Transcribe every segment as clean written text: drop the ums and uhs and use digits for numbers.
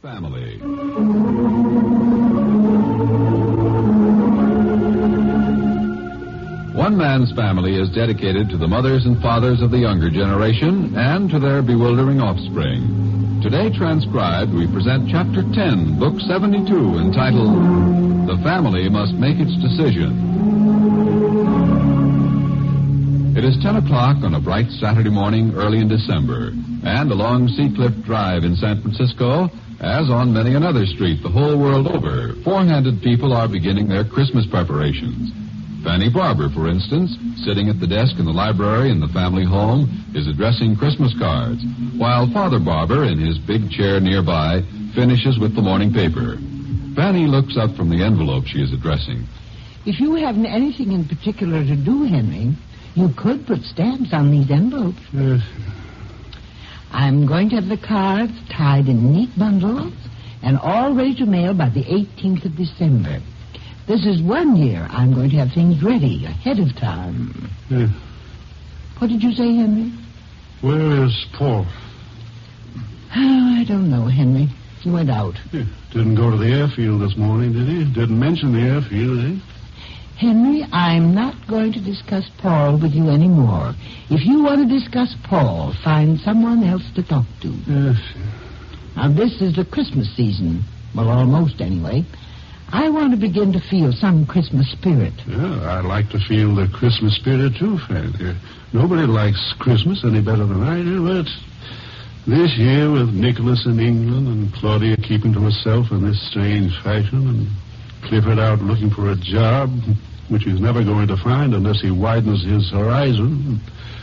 Family. One man's family is dedicated to the mothers and fathers of the younger generation and to their bewildering offspring. Today transcribed, we present Chapter 10, Book 72, entitled, The Family Must Make Its Decision. It is 10 o'clock on a bright Saturday morning early in December, and along Seacliff Drive in San Francisco, as on many another street the whole world over, four-handed people are beginning their Christmas preparations. Fanny Barber, for instance, sitting at the desk in the library in the family home, is addressing Christmas cards, while Father Barber, in his big chair nearby, finishes with the morning paper. Fanny looks up from the envelope she is addressing. If you haven't anything in particular to do, Henry, you could put stamps on these envelopes. Yes. I'm going to have the cards tied in neat bundles and all ready to mail by the 18th of December. This is 1 year I'm going to have things ready ahead of time. Yes. What did you say, Henry? Where is Paul? Oh, I don't know, Henry. He went out. Yeah. Didn't go to the airfield this morning, did he? Didn't mention the airfield, eh? Henry, I'm not going to discuss Paul with you anymore. If you want to discuss Paul, find someone else to talk to. Yes. Now, this is the Christmas season. Well, almost anyway. I want to begin to feel some Christmas spirit. Yeah, I like to feel the Christmas spirit, too, Fanny. Nobody likes Christmas any better than I do, but this year with Nicholas in England and Claudia keeping to herself in this strange fashion and Clifford out looking for a job, which he's never going to find unless he widens his horizon.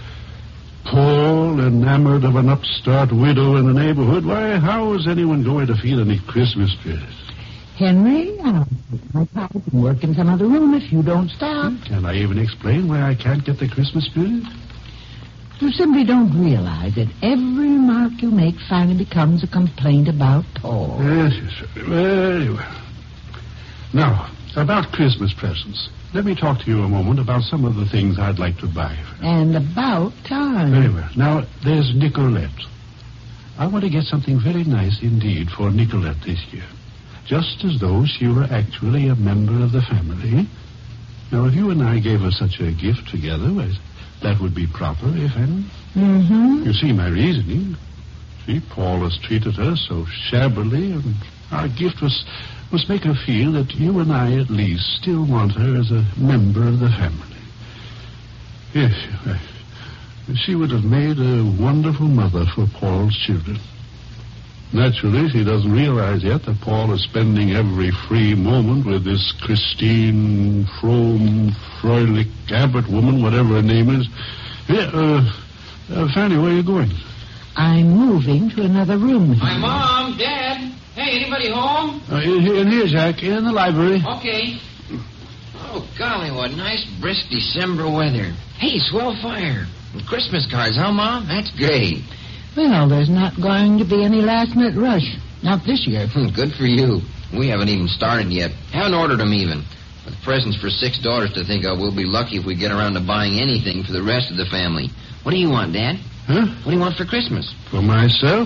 Paul, enamored of an upstart widow in the neighborhood. Why, how is anyone going to feel any Christmas spirit? Henry, I'll take my pipe and work in some other room if you don't stop. Can I even explain why I can't get the Christmas spirit? You simply don't realize that every remark you make finally becomes a complaint about Paul. Yes, very well. Now, about Christmas presents. Let me talk to you a moment about some of the things I'd like to buy. And about time. Very well. Now, there's Nicolette. I want to get something very nice indeed for Nicolette this year. Just as though she were actually a member of the family. Now, if you and I gave her such a gift together, well, that would be proper, if any. Mm-hmm. You see my reasoning. See, Paul has treated her so shabbily, and our gift must make her feel that you and I, at least, still want her as a member of the family. Yes, she would have made a wonderful mother for Paul's children. Naturally, she doesn't realize yet that Paul is spending every free moment with this Christine Fröhlich Abbott woman, whatever her name is. Yeah, Fanny, where are you going? I'm moving to another room. Hi, Mom, Dad. Hey, anybody home? In here, Jack, in the library. Okay. Oh, golly, what nice, brisk December weather. Hey, swell fire. And Christmas cards, huh, Mom? That's great. Well, there's not going to be any last-minute rush. Not this year. Good for you. We haven't even started yet. Haven't ordered them even. With presents for 6 daughters to think of, we'll be lucky if we get around to buying anything for the rest of the family. What do you want, Dad? Huh? What do you want for Christmas? For myself?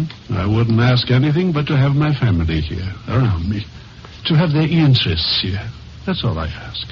I wouldn't ask anything but to have my family here, around me. To have their interests here. That's all I ask.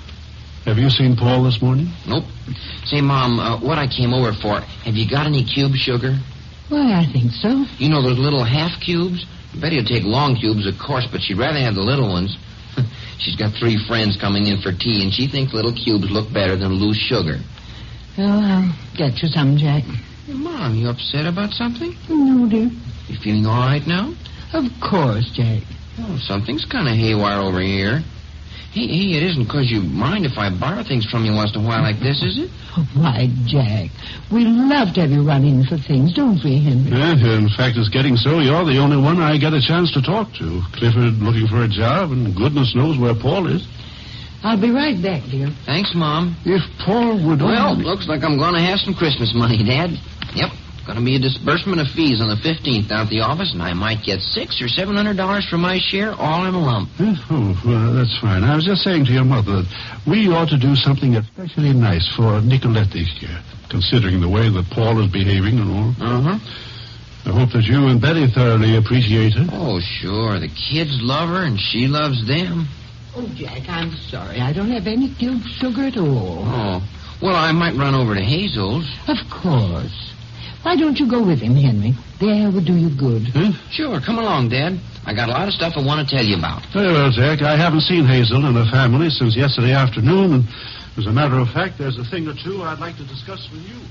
Have you seen Paul this morning? Nope. Say, Mom, what I came over for, have you got any cube sugar? Why, I think so. You know those little half cubes? I bet he'll take long cubes, of course, but she'd rather have the little ones. She's got 3 friends coming in for tea, and she thinks little cubes look better than loose sugar. Well, I'll get you some, Jack. Hey, Mom, you upset about something? No, dear. You feeling all right now? Of course, Jack. Oh, something's kind of haywire over here. Hey, it isn't because you mind if I borrow things from you once in a while like this, is it? Oh, why, Jack, we love to have you run in for things, don't we, Henry? Yeah, in fact, it's getting so you're the only one I get a chance to talk to. Clifford looking for a job, and goodness knows where Paul is. I'll be right back, dear. Thanks, Mom. If Paul would Well, only... looks like I'm going to have some Christmas money, Dad. Yep. Going to be a disbursement of fees on the 15th down at the office, and I might get $600 or $700 for my share, all in a lump. Oh, well, that's fine. I was just saying to your mother that we ought to do something especially nice for Nicolette this year, considering the way that Paul is behaving and all. Uh-huh. I hope that you and Betty thoroughly appreciate her. Oh, sure. The kids love her, and she loves them. Oh, Jack, I'm sorry. I don't have any cube sugar at all. Oh, well, I might run over to Hazel's. Of course. Why don't you go with him, Henry? The air will do you good. Huh? Sure, come along, Dad. I got a lot of stuff I want to tell you about. Very well, Jack. I haven't seen Hazel and her family since yesterday afternoon, and as a matter of fact, there's a thing or two I'd like to discuss with you.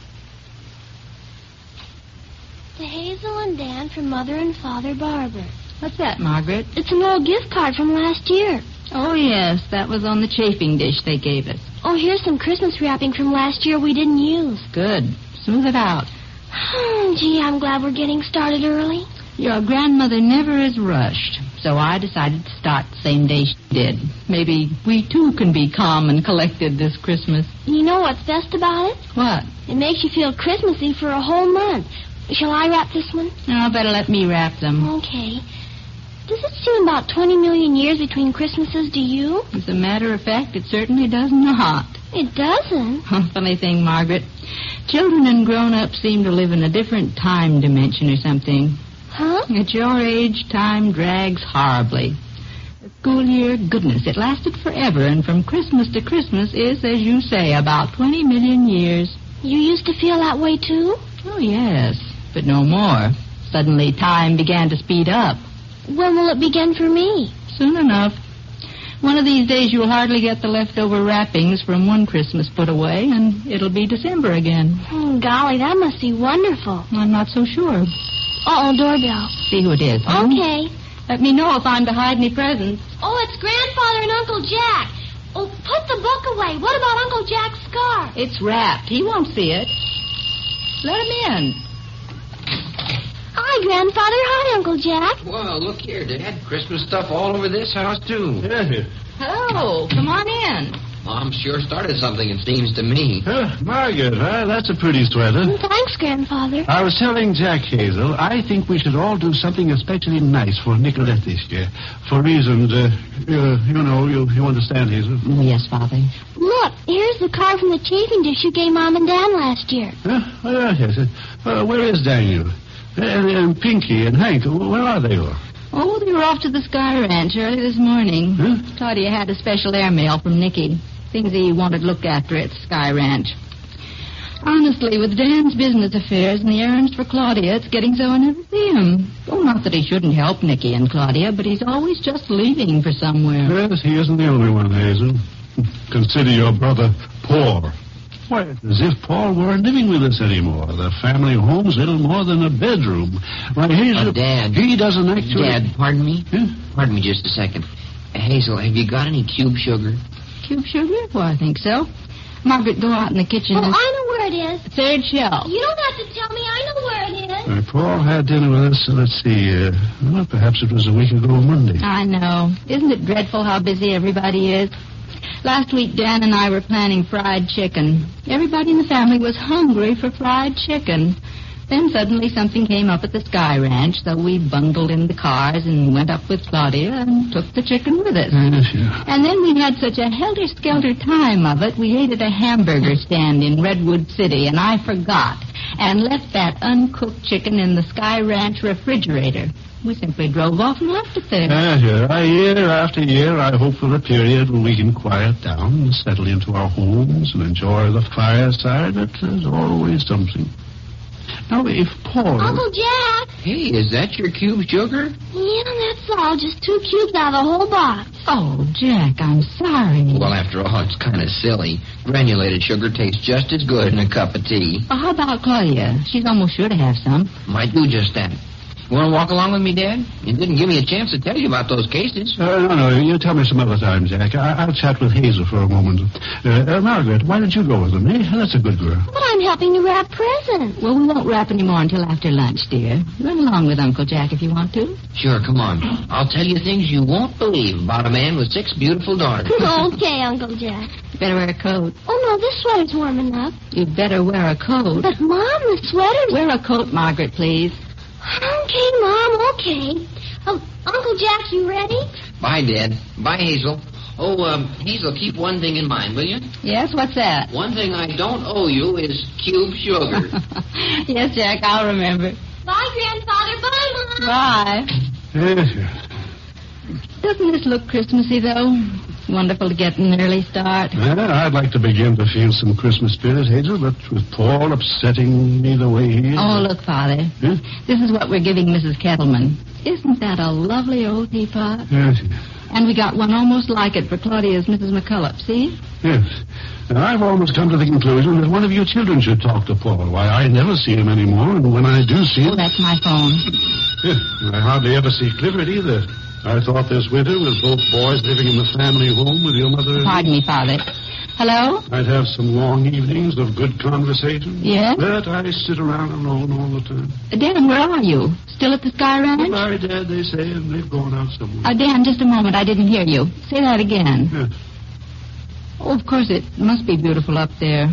To Hazel and Dan from Mother and Father Barber. What's that, Margaret? It's an old gift card from last year. Oh, yes, that was on the chafing dish they gave us. Oh, here's some Christmas wrapping from last year we didn't use. Good. Smooth it out. Gee, I'm glad we're getting started early. Your grandmother never is rushed, so I decided to start the same day she did. Maybe we, too, can be calm and collected this Christmas. You know what's best about it? What? It makes you feel Christmassy for a whole month. Shall I wrap this one? Oh, better let me wrap them. Okay. Does it seem about 20 million years between Christmases to you? As a matter of fact, it certainly does not. It doesn't. Funny thing, Margaret. Children and grown-ups seem to live in a different time dimension or something. Huh? At your age, time drags horribly. The school year, goodness, it lasted forever, and from Christmas to Christmas is, as you say, about 20 million years. You used to feel that way, too? Oh, yes, but no more. Suddenly, time began to speed up. When will it begin for me? Soon enough. One of these days you'll hardly get the leftover wrappings from one Christmas put away, and it'll be December again. Golly, that must be wonderful. I'm not so sure. Uh-oh, doorbell. See who it is. huh? Okay. Let me know if I'm to hide any presents. Oh, it's Grandfather and Uncle Jack. Oh, put the book away. What about Uncle Jack's scarf? It's wrapped. He won't see it. Let him in. Hi, Grandfather. Hi, Uncle Jack. Well, look here, Dad. Christmas stuff all over this house, too. Yeah. Hello. Come on in. Mom sure started something, it seems to me. Margaret, that's a pretty sweater. Thanks, Grandfather. I was telling Jack, Hazel, I think we should all do something especially nice for Nicolette this year. For reasons, you understand, Hazel. Oh, yes, Father. Look, here's the card from the chafing dish you gave Mom and Dan last year. Yes. Where is Daniel? And Pinky and Hank, where are they all? Oh, they were off to the Sky Ranch early this morning. Huh? Claudia had a special airmail from Nicky. Things he wanted looked after at Sky Ranch. Honestly, with Dan's business affairs and the errands for Claudia, it's getting so I never see him. Oh, not that he shouldn't help Nicky and Claudia, but he's always just leaving for somewhere. Yes, he isn't the only one, Hazel. Consider your brother poor. Why, it's as if Paul weren't living with us anymore. The family home's little more than a bedroom. Why, Hazel... Dad. He doesn't actually... Dad, pardon me? Huh? Pardon me just a second. Hazel, have you got any cube sugar? Cube sugar? Well, I think so. Margaret, go out in the kitchen. Oh, I know where it is. Third shelf. You don't have to tell me. I know where it is. Paul had dinner with us, let's see, well, perhaps it was a week ago Monday. I know. Isn't it dreadful how busy everybody is? Last week, Dan and I were planning fried chicken. Everybody in the family was hungry for fried chicken. Then suddenly something came up at the Sky Ranch, so we bundled in the cars and went up with Claudia and took the chicken with us. Yes, yeah. And then we had such a helter-skelter time of it, we ate at a hamburger stand in Redwood City, and I forgot and left that uncooked chicken in the Sky Ranch refrigerator. We simply drove off and left it there. Year after year, I hope for a period when we can quiet down and settle into our homes and enjoy the fireside. There's always something. Now, if Paul... Uncle Jack. Hey, is that your cube sugar? Yeah, that's all. Just 2 cubes out of the whole box. Oh, Jack, I'm sorry. Well, after all, it's kind of silly. Granulated sugar tastes just as good in a cup of tea. Well, how about Claudia? She's almost sure to have some. Might do just that. You want to walk along with me, Dad? You didn't give me a chance to tell you about those cases. No. You tell me some other time, Jack. I'll chat with Hazel for a moment. Margaret, why don't you go with them, eh? That's a good girl. But I'm helping to wrap presents. Well, we won't wrap any more until after lunch, dear. Run along with Uncle Jack if you want to. Sure, come on. I'll tell you things you won't believe about a man with 6 beautiful daughters. Okay, Uncle Jack. Better wear a coat. Oh, no, this sweater's warm enough. You'd better wear a coat. But, Mom, the sweater's... Wear a coat, Margaret, please. Okay, Mom, okay. Uncle Jack, you ready? Bye, Dad. Bye, Hazel. Oh, Hazel, keep one thing in mind, will you? Yes, what's that? One thing I don't owe you is cube sugar. Yes, Jack, I'll remember. Bye, Grandfather. Bye, Mom. Bye. Yes, yes. Doesn't this look Christmassy, though? Wonderful to get an early start. Well, I'd like to begin to feel some Christmas spirit, Hazel, but with Paul upsetting me the way he is... Oh, look, Father. Huh? This is what we're giving Mrs. Kettleman. Isn't that a lovely old teapot? Yes, yes. And we got one almost like it for Claudia's Mrs. McCullough, see? Yes. Now, I've almost come to the conclusion that one of you children should talk to Paul. Why, I never see him anymore, and when I do see him... Oh, that's my phone. Yes, I hardly ever see Clifford either. I thought this winter, with both boys living in the family home with your mother... Pardon me, Father. Hello? I'd have some long evenings of good conversation. Yes? But I sit around alone all the time. Dan, where are you? Still at the Sky Ranch? Goodbye, Dad, they say, and they've gone out somewhere. Dan, just a moment. I didn't hear you. Say that again. Yes. Oh, of course, it must be beautiful up there.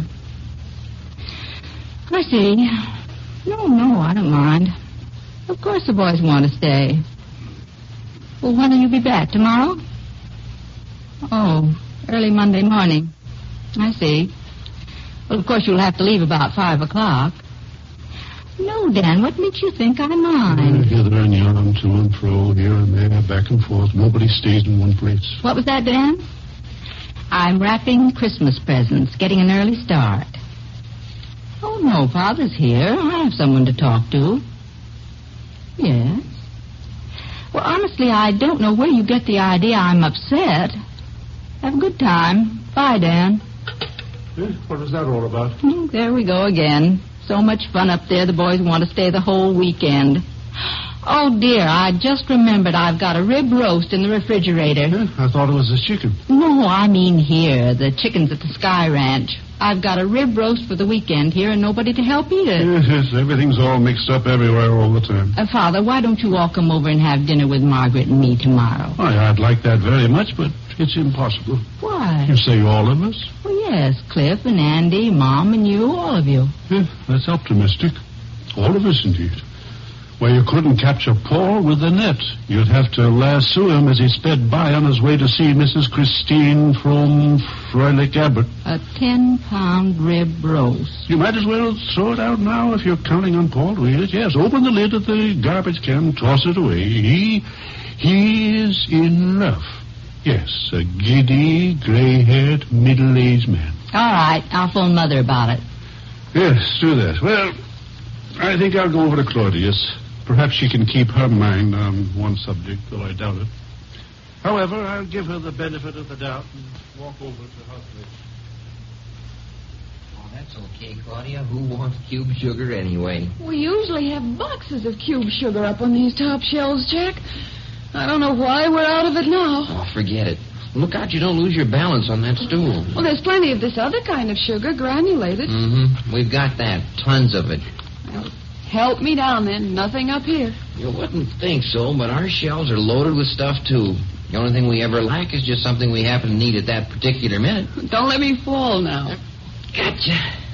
I see. No, I don't mind. Of course the boys want to stay. Well, when will you be back? Tomorrow? Oh, early Monday morning. I see. Well, of course, you'll have to leave about 5 o'clock. No, Dan, what makes you think I mind? Hither and yon, to and fro, here and there, back and forth. Nobody stays in one place. What was that, Dan? I'm wrapping Christmas presents, getting an early start. Oh, no, Father's here. I have someone to talk to. Yes. Well, honestly, I don't know where you get the idea I'm upset. Have a good time. Bye, Dan. What is that all about? There we go again. So much fun up there, the boys want to stay the whole weekend. Oh, dear, I just remembered I've got a rib roast in the refrigerator. I thought it was a chicken. No, I mean here, the chickens at the Sky Ranch. I've got a rib roast for the weekend here and nobody to help eat it. Yes, everything's all mixed up everywhere all the time. Father, why don't you all come over and have dinner with Margaret and me tomorrow? I'd like that very much, but it's impossible. Why? You say all of us? Well, yes, Cliff and Andy, Mom and you, all of you. Yeah, that's optimistic. All of us, indeed. Why, you couldn't capture Paul with the net. You'd have to lasso him as he sped by on his way to see Mrs. Christine from Freilich Abbott. A 10-pound rib roast. You might as well throw it out now if you're counting on Paul to eat it. Yes, open the lid of the garbage can, toss it away. He is in love. Yes, a giddy, gray-haired, middle-aged man. All right, I'll phone Mother about it. Yes, do that. Well, I think I'll go over to Claudia's. Perhaps she can keep her mind on one subject, though I doubt it. However, I'll give her the benefit of the doubt and walk over to her place. Oh, that's okay, Claudia. Who wants cube sugar anyway? We usually have boxes of cube sugar up on these top shelves, Jack. I don't know why we're out of it now. Oh, forget it. Look out you don't lose your balance on that stool. Well, there's plenty of this other kind of sugar, granulated. Mm-hmm. We've got that. Tons of it. Well, help me down, then. Nothing up here. You wouldn't think so, but our shelves are loaded with stuff, too. The only thing we ever lack is just something we happen to need at that particular minute. Don't let me fall now. Gotcha.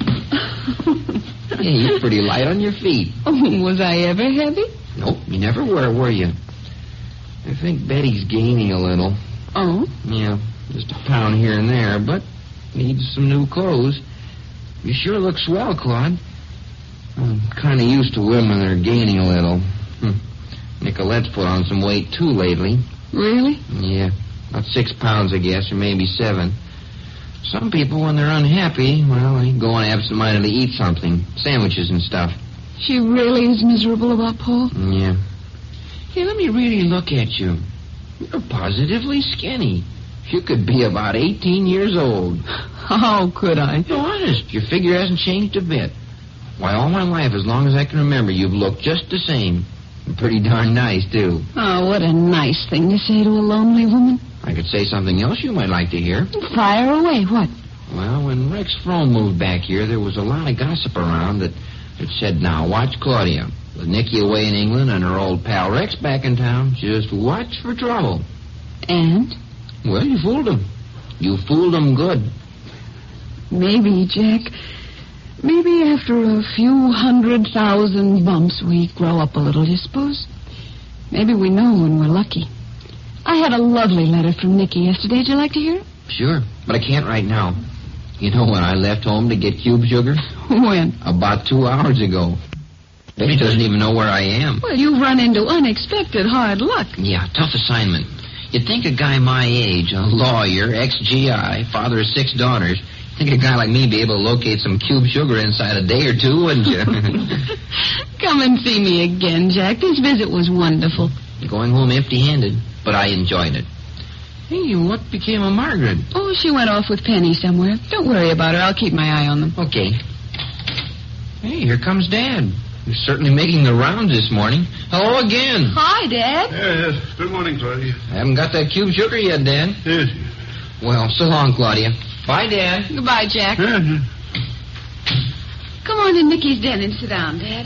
Hey, you're pretty light on your feet. Oh, was I ever heavy? Nope, you never were you? I think Betty's gaining a little. Oh? Yeah, just a pound here and there, but needs some new clothes. You sure look swell, Claude. I'm kind of used to women that are gaining a little. Nicolette's put on some weight, too, lately. Really? Yeah, about 6 pounds, I guess, or maybe 7. Some people, when they're unhappy, well, they go on absent-mindedly eat something. Sandwiches and stuff. She really is miserable about Paul? Yeah. Hey, let me really look at you. You're positively skinny. You could be about 18 years old. How could I? No, honest. Your figure hasn't changed a bit. Why, all my life, as long as I can remember, you've looked just the same. And pretty darn nice, too. Oh, what a nice thing to say to a lonely woman. I could say something else you might like to hear. Fire away. What? Well, when Rex Frome moved back here, there was a lot of gossip around that said, now, watch Claudia. With Nicky away in England and her old pal Rex back in town, just watch for trouble. And? Well, you fooled him. You fooled him good. Maybe, Jack. Maybe after a few 100,000 bumps, we grow up a little, you suppose? Maybe we know when we're lucky. I had a lovely letter from Nicky yesterday. Would you like to hear it? Sure, but I can't right now. You know when I left home to get cube sugar? When? About 2 hours ago. Maybe he doesn't even know where I am. Well, you've run into unexpected hard luck. Yeah, tough assignment. You'd think a guy my age, a lawyer, ex-GI, father of 6 daughters, think a guy like me be able to locate some cube sugar inside a day or two, wouldn't you? Come and see me again, Jack. This visit was wonderful. Going home empty-handed, but I enjoyed it. Hey, what became of Margaret? Oh, she went off with Penny somewhere. Don't worry about her. I'll keep my eye on them. Okay. Hey, here comes Dad. He's certainly making the rounds this morning. Hello again. Hi, Dad. Yes. Good morning, Claudia. I haven't got that cube sugar yet, Dad. Yes. Well, so long, Claudia. Bye, Dad. Goodbye, Jack. Yes. Come on to Nicky's den and sit down, Dad.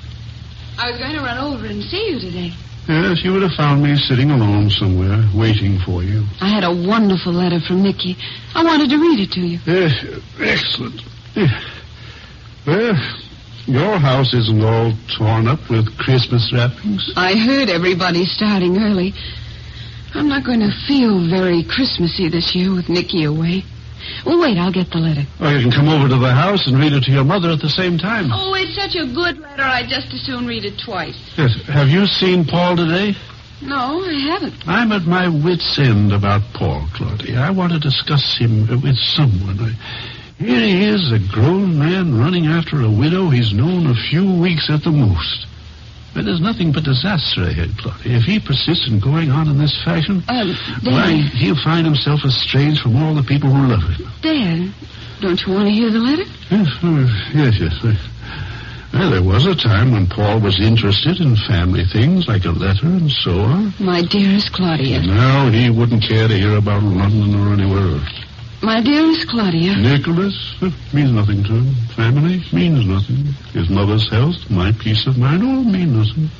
I was going to run over and see you today. Yes, you would have found me sitting alone somewhere, waiting for you. I had a wonderful letter from Nicky. I wanted to read it to you. Yes, excellent. Yes. Well, your house isn't all torn up with Christmas wrappings. I heard everybody's starting early. I'm not going to feel very Christmassy this year with Nicky away. Well, wait, I'll get the letter. Or you can come over to the house and read it to your mother at the same time. Oh, it's such a good letter, I'd just as soon read it twice. Yes. Have you seen Paul today? No, I haven't. I'm at my wit's end about Paul, Claudia. I want to discuss him with someone. Here he is, a grown man running after a widow he's known a few weeks at the most. But there's nothing but disaster ahead, Claudia. If he persists in going on in this fashion, why, he'll find himself estranged from all the people who love him. Dad, don't you want to hear the letter? Yes. Well, there was a time when Paul was interested in family things like a letter and so on. My dearest Claudia. Now he wouldn't care to hear about London or anywhere else. My dearest Claudia. Nicholas means nothing to him. Family means nothing. His mother's health, my peace of mind, all mean nothing.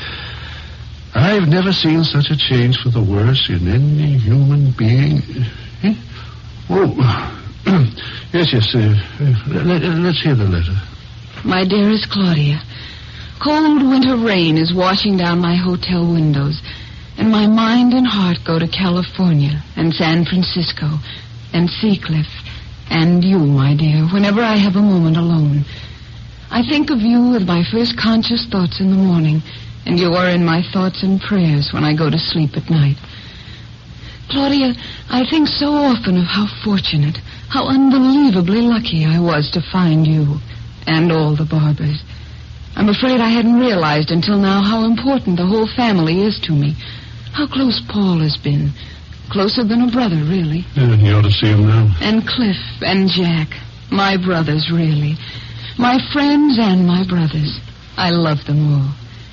I've never seen such a change for the worse in any human being. Oh, yes. Let's hear the letter. My dearest Claudia, cold winter rain is washing down my hotel windows, and my mind and heart go to California and San Francisco and Seacliff, and you, my dear, whenever I have a moment alone. I think of you with my first conscious thoughts in the morning, and you are in my thoughts and prayers when I go to sleep at night. Claudia, I think so often of how fortunate, how unbelievably lucky I was to find you and all the Barbers. I'm afraid I hadn't realized until now how important the whole family is to me, how close Paul has been. Closer than a brother, really. Yeah, you ought to see him now. And Cliff and Jack. My brothers, really. My friends and my brothers. I love them all.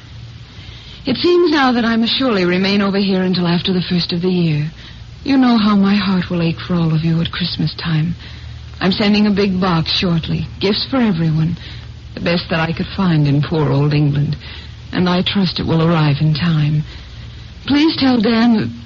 It seems now that I must surely remain over here until after the first of the year. You know how my heart will ache for all of you at Christmas time. I'm sending a big box shortly. Gifts for everyone. The best that I could find in poor old England. And I trust it will arrive in time. Please tell Dan that...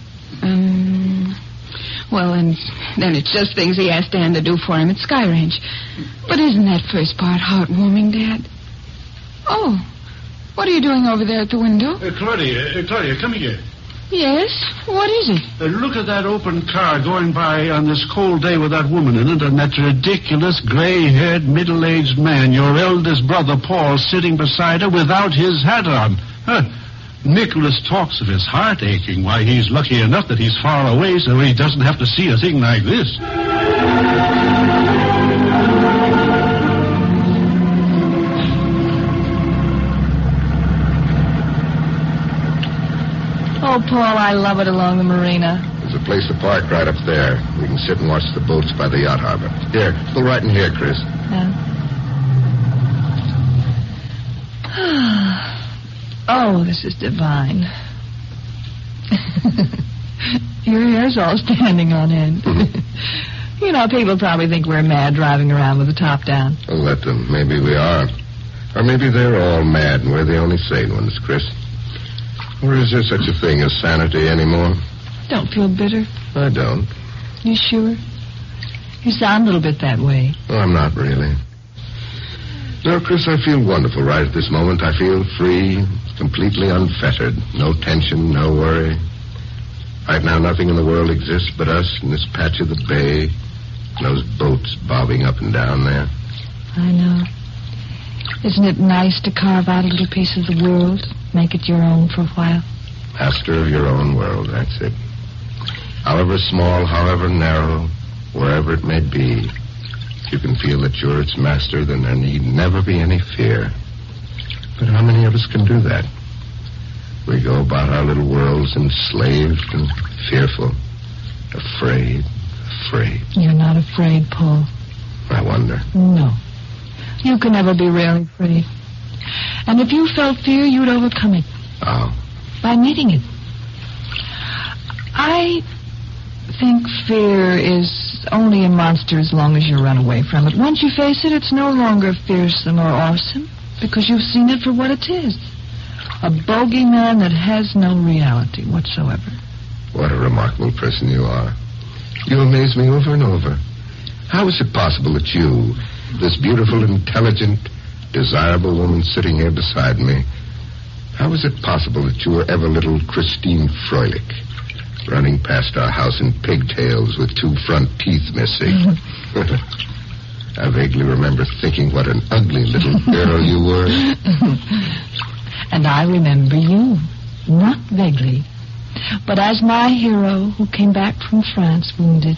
Well, and then it's just things he asked Dan to do for him at Sky Ranch. But isn't that first part heartwarming, Dad? Oh, what are you doing over there at the window? Claudia, come here. Yes? What is it? Look at that open car going by on this cold day with that woman in it and that ridiculous gray-haired middle-aged man, your eldest brother Paul, sitting beside her without his hat on. Nicholas talks of his heart aching. Why, he's lucky enough that he's far away so he doesn't have to see a thing like this. Oh, Paul, I love it along the marina. There's a place to park right up there. We can sit and watch the boats by the yacht harbor. Here, pull right in here, Chris. Oh, this is divine. Your hair's all standing on end. You know, people probably think we're mad driving around with the top down. Oh, let them. Maybe we are. Or maybe they're all mad and we're the only sane ones, Chris. Or is there such a thing as sanity anymore? Don't feel bitter. I don't. You sure? You sound a little bit that way. Oh, I'm not really. No, Chris, I feel wonderful right at this moment. I feel free, completely unfettered. No tension, no worry. Right now, nothing in the world exists but us and this patch of the bay and those boats bobbing up and down there. I know. Isn't it nice to carve out a little piece of the world, make it your own for a while? Master of your own world, that's it. However small, however narrow, wherever it may be, if you can feel that you're its master, then there need never be any fear. But how many of us can do that? We go about our little worlds enslaved and fearful, afraid. You're not afraid, Paul. I wonder. No. You can never be really afraid. And if you felt fear, you'd overcome it. How? By meeting it. I think fear is only a monster as long as you run away from it. Once you face it, it's no longer fearsome or awesome because you've seen it for what it is. A bogeyman that has no reality whatsoever. What a remarkable person you are. You amaze me over and over. How is it possible that you, this beautiful, intelligent, desirable woman sitting here beside me, how is it possible that you were ever little Christine Froelich, running past our house in pigtails with 2 front teeth missing? I vaguely remember thinking what an ugly little girl you were. And I remember you, not vaguely, but as my hero who came back from France wounded.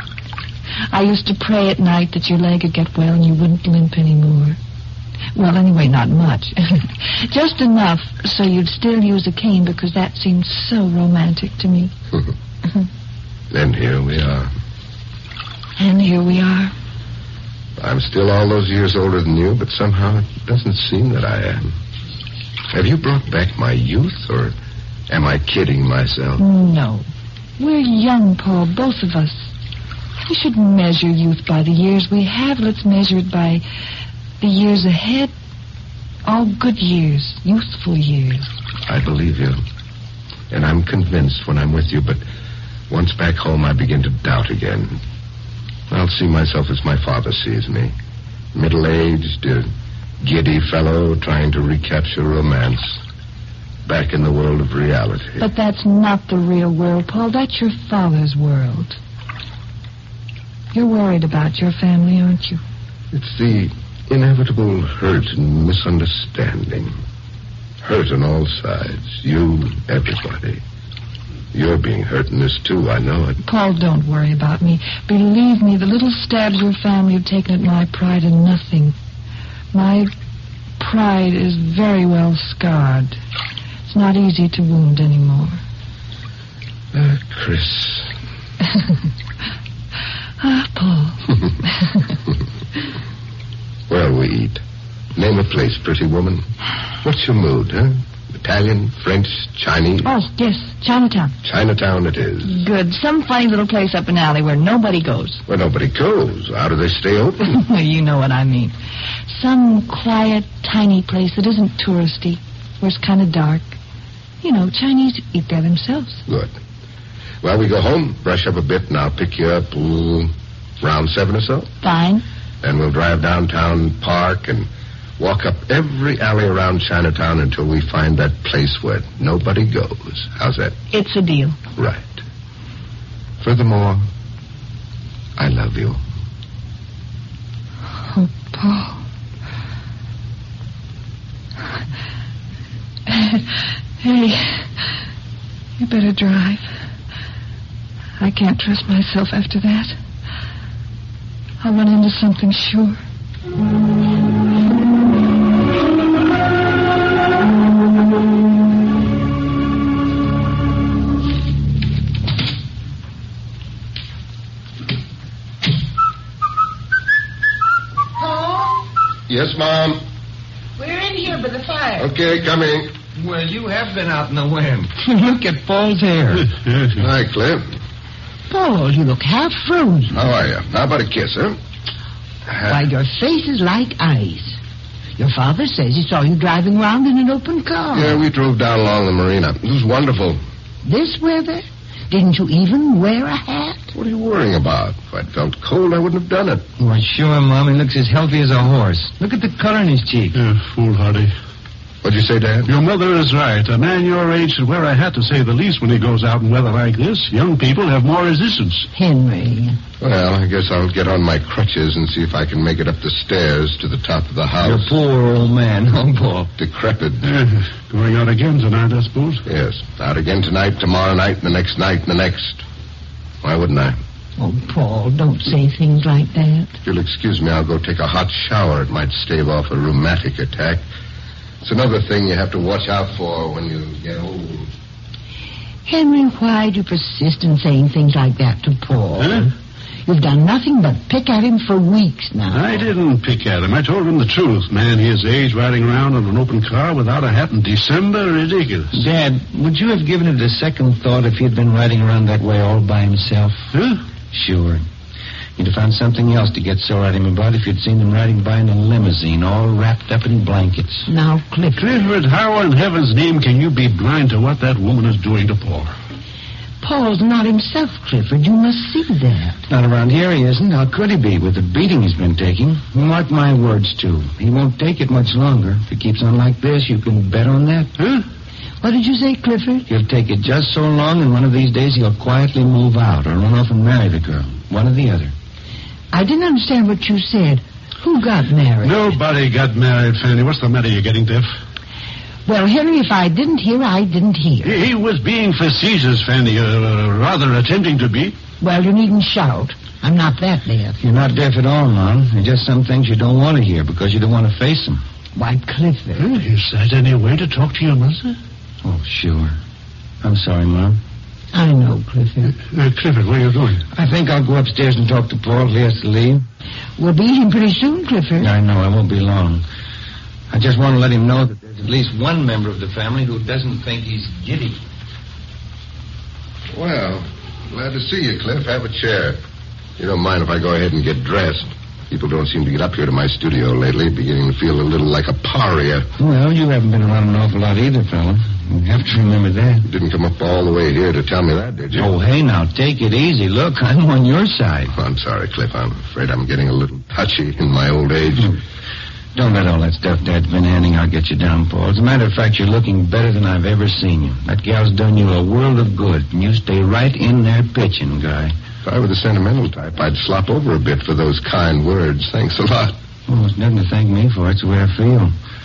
I used to pray at night that your leg would get well and you wouldn't limp anymore. Well, anyway, not much. Just enough so you'd still use a cane because that seemed so romantic to me. And here we are. And here we are. I'm still all those years older than you, but somehow it doesn't seem that I am. Have you brought back my youth, or am I kidding myself? No. We're young, Paul, both of us. We shouldn't measure youth by the years we have. Let's measure it by the years ahead. All good years, youthful years. I believe you. And I'm convinced when I'm with you, but once back home I begin to doubt again. I'll see myself as my father sees me. Middle-aged, a giddy fellow trying to recapture romance. Back in the world of reality. But that's not the real world, Paul. That's your father's world. You're worried about your family, aren't you? It's the inevitable hurt and misunderstanding. Hurt on all sides. You, everybody. You're being hurt in this, too. I know it. Paul, don't worry about me. Believe me, the little stabs your family have taken at my pride are nothing. My pride is very well scarred. It's not easy to wound anymore. Chris. Paul. Where'll we eat? Name a place, pretty woman. What's your mood, huh? Italian, French, Chinese? Oh, yes, Chinatown. Chinatown it is. Good. Some funny little place up an alley where nobody goes. Where nobody goes? How do they stay open? You know what I mean. Some quiet, tiny place that isn't touristy, where it's kind of dark. You know, Chinese eat there themselves. Good. Well, we go home, brush up a bit, and I'll pick you up around 7 or so. Fine. Then we'll drive downtown, park, and walk up every alley around Chinatown until we find that place where nobody goes. How's that? It's a deal. Right. Furthermore, I love you. Oh, Paul. Hey, you better drive. I can't trust myself after that. I'll run into something sure. Paul? Yes, Mom? We're in here by the fire. Okay, coming. Well, you have been out in the wind. Look at Paul's hair. Hi, Cliff. Paul, you look half frozen. How are you? How about a kiss, huh? Why, your face is like ice. Your father says he saw you driving around in an open car. Yeah, we drove down along the marina. It was wonderful. This weather? Didn't you even wear a hat? What are you worrying about? If I'd felt cold, I wouldn't have done it. Why, sure, Mom. He looks as healthy as a horse. Look at the color in his cheek. Yeah, foolhardy. What'd you say, Dad? Your mother is right. A man your age should wear a hat, to say the least, when he goes out in weather like this. Young people have more resistance. Henry. Well, I guess I'll get on my crutches and see if I can make it up the stairs to the top of the house. You poor old man, huh, Paul? Decrepit. Going out again tonight, I suppose? Yes. Out again tonight, tomorrow night, and the next night, and the next. Why wouldn't I? Oh, Paul, don't say things like that. If you'll excuse me, I'll go take a hot shower. It might stave off a rheumatic attack. It's another thing you have to watch out for when you get old. Henry, why do you persist in saying things like that to Paul? Huh? You've done nothing but pick at him for weeks now. I didn't pick at him. I told him the truth. Man his age riding around in an open car without a hat in December, ridiculous. Dad, would you have given it a second thought if he'd been riding around that way all by himself? Huh? Sure. You'd have found something else to get sore at him about if you'd seen him riding by in a limousine, all wrapped up in blankets. Now, Clifford. Clifford, how in heaven's name can you be blind to what that woman is doing to Paul? Paul's not himself, Clifford. You must see that. Not around here he isn't. How could he be with the beating he's been taking? Mark my words, too. He won't take it much longer. If he keeps on like this, you can bet on that. Huh? What did you say, Clifford? He'll take it just so long, and one of these days he'll quietly move out or run off and marry the girl. One or the other. I didn't understand what you said. Who got married? Nobody got married, Fanny. What's the matter? You getting deaf? Well, Henry, if I didn't hear, I didn't hear. He was being facetious, Fanny. Rather attempting to be. Well, you needn't shout. I'm not that deaf. You're not deaf at all, Mom. There's just some things you don't want to hear because you don't want to face them. Why, Clifford. Is that any way to talk to your mother? Oh, sure. I'm sorry, Mom. I know, Clifford. Clifford, where are you going? I think I'll go upstairs and talk to Paul if he has to leave. We'll be eating pretty soon, Clifford. I know. I won't be long. I just want to let him know that there's at least one member of the family who doesn't think he's giddy. Well, glad to see you, Cliff. Have a chair. You don't mind if I go ahead and get dressed. People don't seem to get up here to my studio lately, beginning to feel a little like a paria. Well, you haven't been around an awful lot either, fella. You have to remember that. You didn't come up all the way here to tell me that, did you? Oh, hey, now, take it easy. Look, I'm on your side. Oh, I'm sorry, Cliff. I'm afraid I'm getting a little touchy in my old age. Don't let all that stuff Dad's been handing out get you down, Paul. As a matter of fact, you're looking better than I've ever seen you. That gal's done you a world of good, and you stay right in there pitching, guy. If I were the sentimental type, I'd slop over a bit for those kind words. Thanks a lot. Oh, it's nothing to thank me for. It's the way I feel.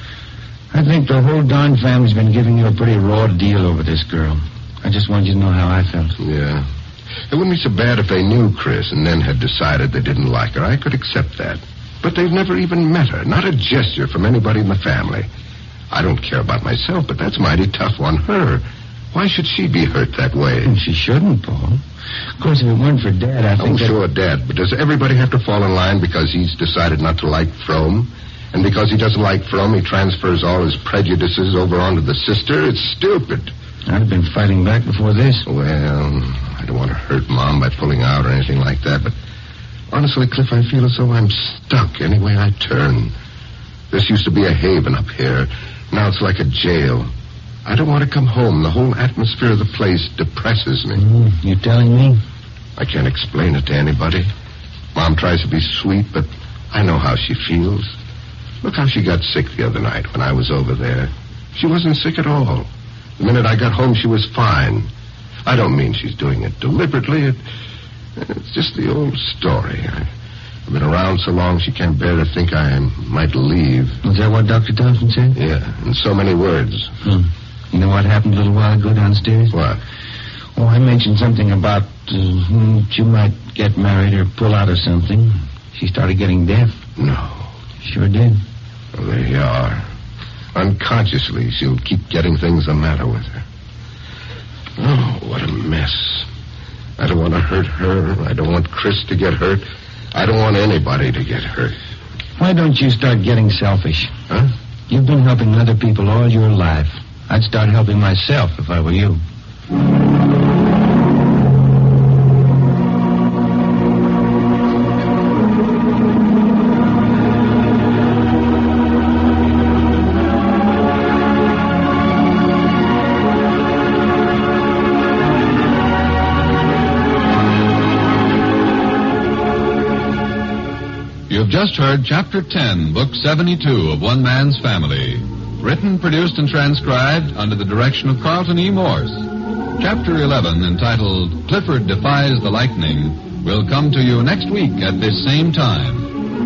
I think the whole darn family's been giving you a pretty raw deal over this girl. I just wanted you to know how I felt. Yeah. It wouldn't be so bad if they knew Chris and then had decided they didn't like her. I could accept that. But they've never even met her. Not a gesture from anybody in the family. I don't care about myself, but that's mighty tough on her. Why should she be hurt that way? And she shouldn't, Paul. Of course, if it weren't for Dad, I think sure, Dad. But does everybody have to fall in line because he's decided not to like Frome? And because he doesn't like Frome, he transfers all his prejudices over onto the sister? It's stupid. I'd have been fighting back before this. Well, I don't want to hurt Mom by pulling out or anything like that, but honestly, Cliff, I feel as though I'm stuck any way I turn. This used to be a haven up here. Now it's like a jail. I don't want to come home. The whole atmosphere of the place depresses me. You telling me? I can't explain it to anybody. Mom tries to be sweet, but I know how she feels. Look how she got sick the other night when I was over there. She wasn't sick at all. The minute I got home, she was fine. I don't mean she's doing it deliberately. It's just the old story. I've been around so long she can't bear to think I might leave. Was that what Dr. Thompson said? Yeah, in so many words. You know what happened a little while ago downstairs? What? Oh, I mentioned something about you might get married or pull out or something. She started getting deaf. No. Sure did. Well, there you are. Unconsciously, she'll keep getting things the matter with her. Oh, what a mess. I don't want to hurt her. I don't want Chris to get hurt. I don't want anybody to get hurt. Why don't you start getting selfish? Huh? You've been helping other people all your life. I'd start helping myself if I were you. You've just heard Chapter 10, Book 72 of One Man's Family. Written, produced, and transcribed under the direction of Carlton E. Morse. Chapter 11, entitled Clifford Defies the Lightning, will come to you next week at this same time.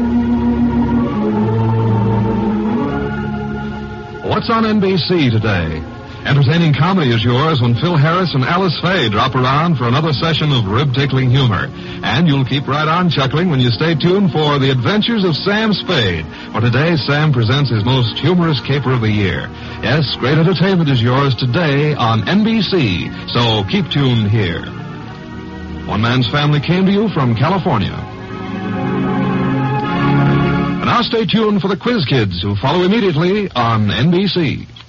What's on NBC today? Entertaining comedy is yours when Phil Harris and Alice Faye drop around for another session of rib-tickling humor. And you'll keep right on chuckling when you stay tuned for The Adventures of Sam Spade, where today Sam presents his most humorous caper of the year. Yes, great entertainment is yours today on NBC, so keep tuned here. One Man's Family came to you from California. And now stay tuned for the Quiz Kids, who follow immediately on NBC.